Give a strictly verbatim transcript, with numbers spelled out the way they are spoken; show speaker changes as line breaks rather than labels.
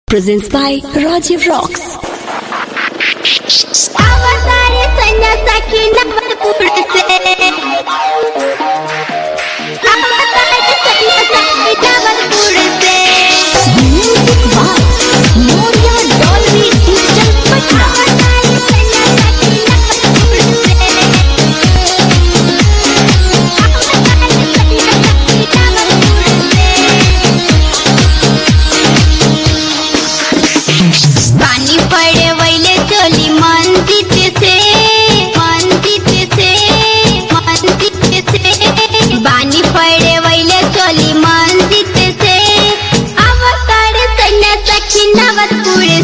Presents by Rajiv Rocks.
अवतारे सन्यासाची नवरपुडचे अवतारे सन्यासाची नवरपुडचे music by Moriya Dolby digital Patna अवतारे सन्यासाची नवरपुडचे अवतारे सन्यासाची नवरपुडचे पानी पड़े वैले चोली मन जीते से मन जीते से मन जीते से पानी पड़े वैले चोली मन जीते से अवतारे सन्यासाची नवरपुडचे